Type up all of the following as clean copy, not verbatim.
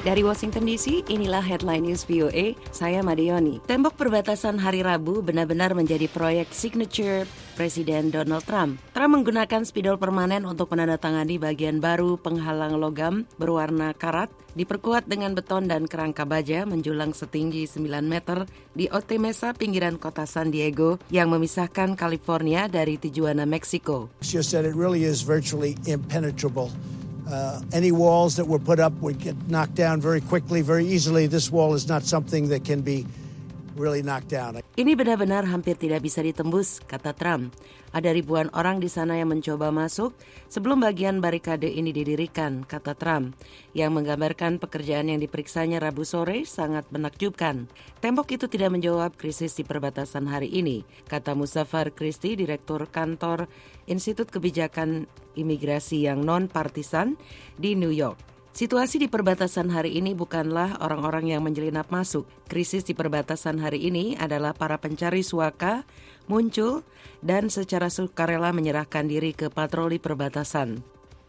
Dari Washington DC, inilah Headline News VOA, saya Madioni. Tembok perbatasan hari Rabu benar-benar menjadi proyek signature Presiden Donald Trump. Trump menggunakan spidol permanen untuk menandatangani bagian baru penghalang logam berwarna karat, diperkuat dengan beton dan kerangka baja menjulang setinggi 9 meter di Otay Mesa, pinggiran kota San Diego, yang memisahkan California dari Tijuana, Meksiko. She said it really is virtually impenetrable. Any walls that were put up would get knocked down very quickly, very easily. This wall is not something that can be really knocked down. Ini benar-benar hampir tidak bisa ditembus, kata Trump. Ada ribuan orang di sana yang mencoba masuk sebelum bagian barikade ini didirikan, kata Trump, yang menggambarkan pekerjaan yang diperiksanya Rabu sore sangat menakjubkan. Tembok itu tidak menjawab krisis di perbatasan hari ini, kata Muzaffar Christie, Direktur Kantor Institut Kebijakan Imigrasi yang non-partisan di New York. Situasi di perbatasan hari ini bukanlah orang-orang yang menyelinap masuk. Krisis di perbatasan hari ini adalah para pencari suaka muncul dan secara sukarela menyerahkan diri ke patroli perbatasan.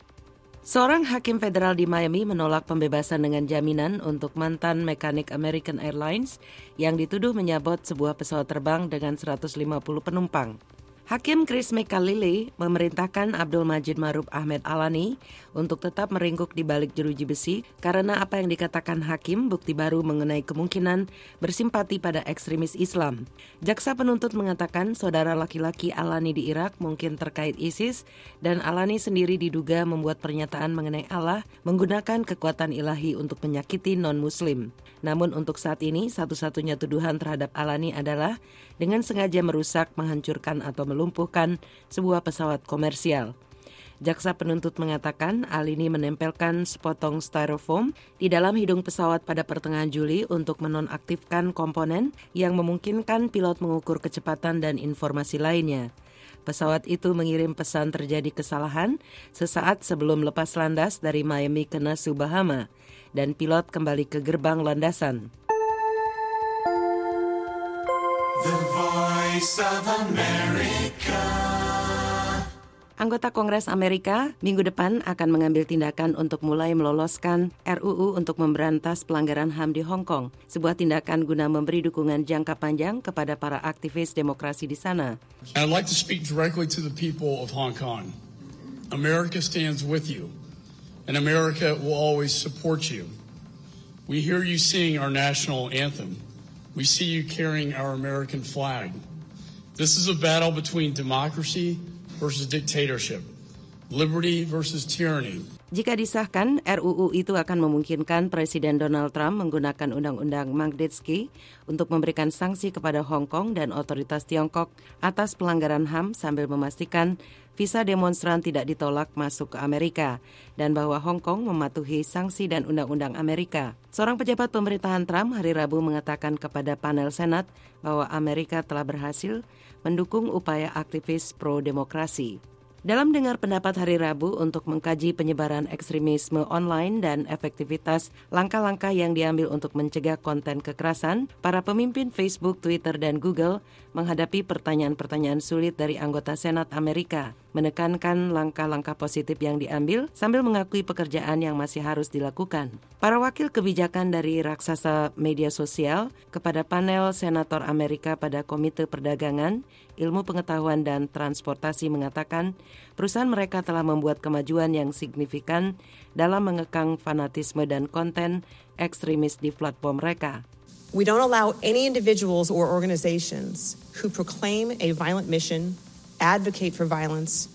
Seorang hakim federal di Miami menolak pembebasan dengan jaminan untuk mantan mekanik American Airlines yang dituduh menyabot sebuah pesawat terbang dengan 150 penumpang. Hakim Chris McAliley memerintahkan Abdul Majid Maruf Ahmed Alani untuk tetap meringkuk di balik jeruji besi karena apa yang dikatakan hakim bukti baru mengenai kemungkinan bersimpati pada ekstremis Islam. Jaksa penuntut mengatakan saudara laki-laki Alani di Irak mungkin terkait ISIS dan Alani sendiri diduga membuat pernyataan mengenai Allah menggunakan kekuatan ilahi untuk menyakiti non-muslim. Namun untuk saat ini satu-satunya tuduhan terhadap Alani adalah dengan sengaja merusak, menghancurkan atau melumpuhkan sebuah pesawat komersial. Jaksa penuntut mengatakan Alini menempelkan sepotong styrofoam di dalam hidung pesawat pada pertengahan Juli untuk menonaktifkan komponen yang memungkinkan pilot mengukur kecepatan dan informasi lainnya. Pesawat itu mengirim pesan terjadi kesalahan sesaat sebelum lepas landas dari Miami ke Nassau, Bahama, dan pilot kembali ke gerbang landasan. The Voice of America. Anggota Kongres Amerika minggu depan akan mengambil tindakan untuk mulai meloloskan RUU untuk memberantas pelanggaran HAM di Hong Kong, sebuah tindakan guna memberi dukungan jangka panjang kepada para aktivis demokrasi di sana. I'd like to speak directly to the people of Hong Kong. America stands with you, and America will always support you. We hear you sing our national anthem. We see you carrying our American flag. This is a battle between democracy versus dictatorship, liberty versus tyranny. Jika disahkan, RUU itu akan memungkinkan Presiden Donald Trump menggunakan Undang-Undang Magnitsky untuk memberikan sanksi kepada Hong Kong dan otoritas Tiongkok atas pelanggaran HAM sambil memastikan visa demonstran tidak ditolak masuk ke Amerika dan bahwa Hong Kong mematuhi sanksi dan undang-undang Amerika. Seorang pejabat pemerintahan Trump hari Rabu mengatakan kepada panel Senat bahwa Amerika telah berhasil mendukung upaya aktivis pro-demokrasi. Dalam dengar pendapat hari Rabu untuk mengkaji penyebaran ekstremisme online dan efektivitas langkah-langkah yang diambil untuk mencegah konten kekerasan, para pemimpin Facebook, Twitter, dan Google menghadapi pertanyaan-pertanyaan sulit dari anggota Senat Amerika, menekankan langkah-langkah positif yang diambil sambil mengakui pekerjaan yang masih harus dilakukan. Para wakil kebijakan dari raksasa media sosial kepada panel Senator Amerika pada Komite Perdagangan, Ilmu Pengetahuan dan Transportasi mengatakan perusahaan mereka telah membuat kemajuan yang signifikan dalam mengekang fanatisme dan konten ekstremis di platform mereka. We don't allow any individuals or organizations who proclaim a violent mission, advocate for violence,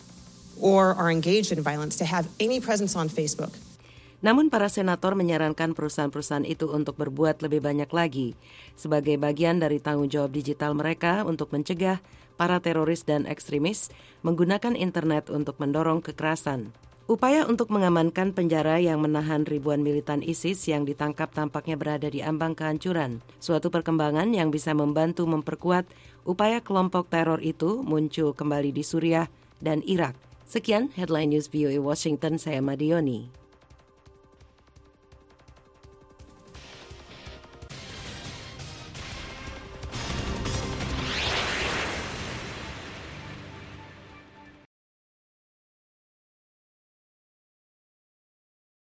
or are engaged in violence to have any presence on Facebook. Namun para senator menyarankan perusahaan-perusahaan itu untuk berbuat lebih banyak lagi sebagai bagian dari tanggung jawab digital mereka untuk mencegah para teroris dan ekstremis menggunakan internet untuk mendorong kekerasan. Upaya untuk mengamankan penjara yang menahan ribuan militan ISIS yang ditangkap tampaknya berada di ambang kehancuran. Suatu perkembangan yang bisa membantu memperkuat upaya kelompok teror itu muncul kembali di Suriah dan Irak. Sekian Headline News VOA Washington, saya Madioni.